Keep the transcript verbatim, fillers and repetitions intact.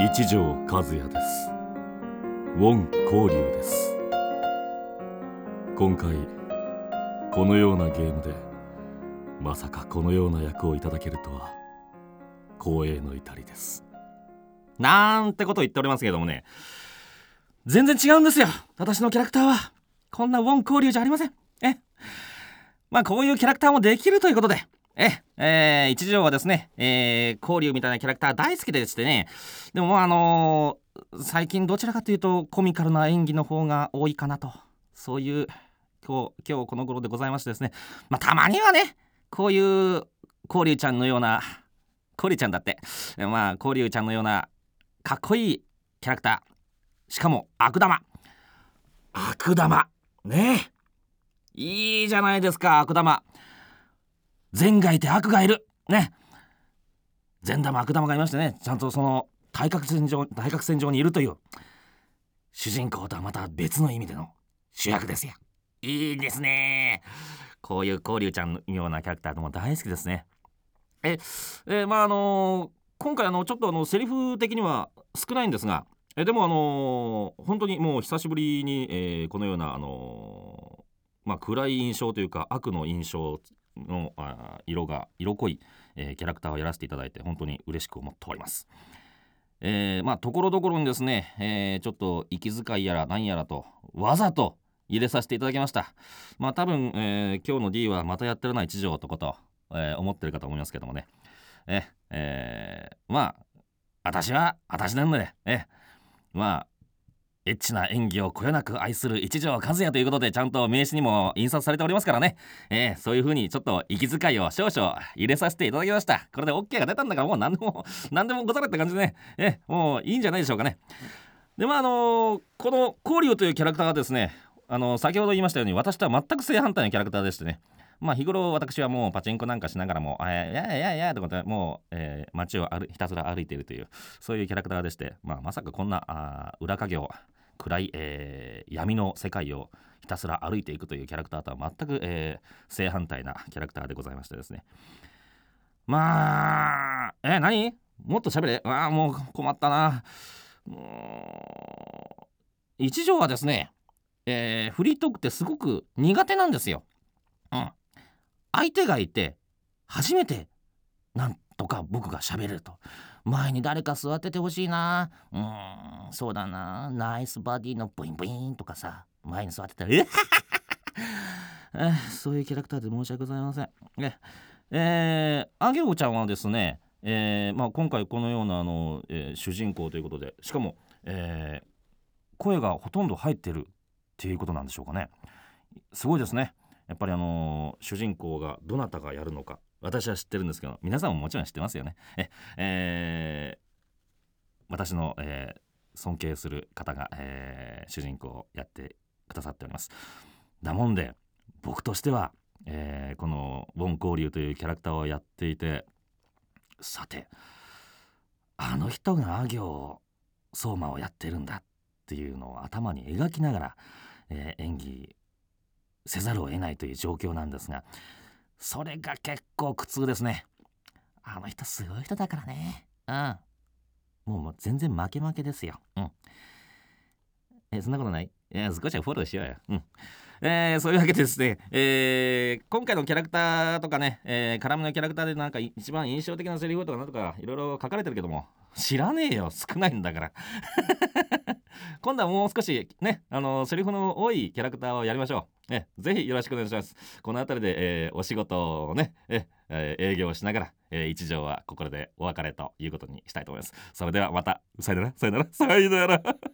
一条和也です。ウォン・コウリュウです。今回このようなゲームでまさかこのような役をいただけるとは光栄の至りです。 なんてことを言っておりますけれどもね、全然違うんですよ。私のキャラクターはこんなウォン・コウリュウじゃありません。えまあこういうキャラクターもできるということで、ええー、一条はですね、えー、コウリュウみたいなキャラクター大好きでしてね。でももうあのー、最近どちらかというとコミカルな演技の方が多いかなと、そういう今日今日この頃でございましてですね。まあたまにはね、こういうコウリュウちゃんのような、コウリュウちゃんだってまあコウリュウちゃんのようなかっこいいキャラクター、しかも悪玉悪玉ねえ、いいじゃないですか。悪玉、善がいて悪がいるね。善玉悪玉がいましてね、ちゃんとその対角線上対角線上にいるという主人公とはまた別の意味での主役ですよ。いいですね。こういうコウリュウちゃんのようなキャラクターも大好きですね。ええまああのー、今回あのちょっとあのセリフ的には少ないんですが、えでもあのー、本当にもう久しぶりに、えー、このようなあのー、まあ暗い印象というか悪の印象のあ色が色濃い、えー、キャラクターをやらせていただいて本当に嬉しく思っております。えー、まあところどころにですね、えー、ちょっと息遣いやら何やらとわざと入れさせていただきました。まあ多分、えー、今日の D はまたやってるな一条とこと、えー、思ってるかと思いますけどもね。ええー、まあ私は私なんで、えまあエッチな演技をこよなく愛する一条和也ということでちゃんと名刺にも印刷されておりますからね。えー、そういう風にちょっと息遣いを少々入れさせていただきました。これで OK が出たんだからもう何でも何でもござるって感じでね、えー、もういいんじゃないでしょうかね。でまああのー、このコウリュウというキャラクターがですね、あのー、先ほど言いましたように私とは全く正反対のキャラクターでしてね、まあ日頃私はもうパチンコなんかしながらもあやいやいやいやとかってもう、えー、街を歩ひたすら歩いているというそういうキャラクターでして、まあ、まさかこんなあ裏影を暗い、えー、闇の世界をひたすら歩いていくというキャラクターとは全く、えー、正反対なキャラクターでございましてですね。まあえ何もっと喋れ。ああもう困ったな。もう一条はですね、えー、フリートークってすごく苦手なんですよ。うん相手がいて初めてなんとか僕が喋れると。前に誰か座っててほしいな。うーんそうだな、ナイスバディのブインブインとかさ、前に座ってたらええそういうキャラクターで申し訳ございません。ええー、あげおちゃんはですね、えーまあ、今回このようなあの、えー、主人公ということで、しかも、えー、声がほとんど入ってるっていうことなんでしょうかね。すごいですね。やっぱりあのー、主人公がどなたがやるのか私は知ってるんですけど、皆さんももちろん知ってますよね。え、えー、私の、えー、尊敬する方が、えー、主人公をやってくださっております。だもんで僕としては、えー、このウォン・コウリュウというキャラクターをやっていて、さてあの人があ行相馬をやってるんだっていうのを頭に描きながら、えー、演技せざるを得ないという状況なんですが、それが結構苦痛ですね。あの人すごい人だからね。うんもうもう全然負け負けですよ。うんえそんなことない。いや少しはフォローしようよ。うんえー、そういうわけでですね、えー、今回のキャラクターとかね、えー、絡みのキャラクターでなんか一番印象的なセリフとかなんとかいろいろ書かれてるけども、知らねえよ、少ないんだから今度はもう少しね、あのセリフの多いキャラクターをやりましょう。えぜひよろしくお願いします。この辺りで、えー、お仕事をね、ええー、営業をしながら、えー、一条はここでお別れということにしたいと思います。それではまた、さよならさよならさよなら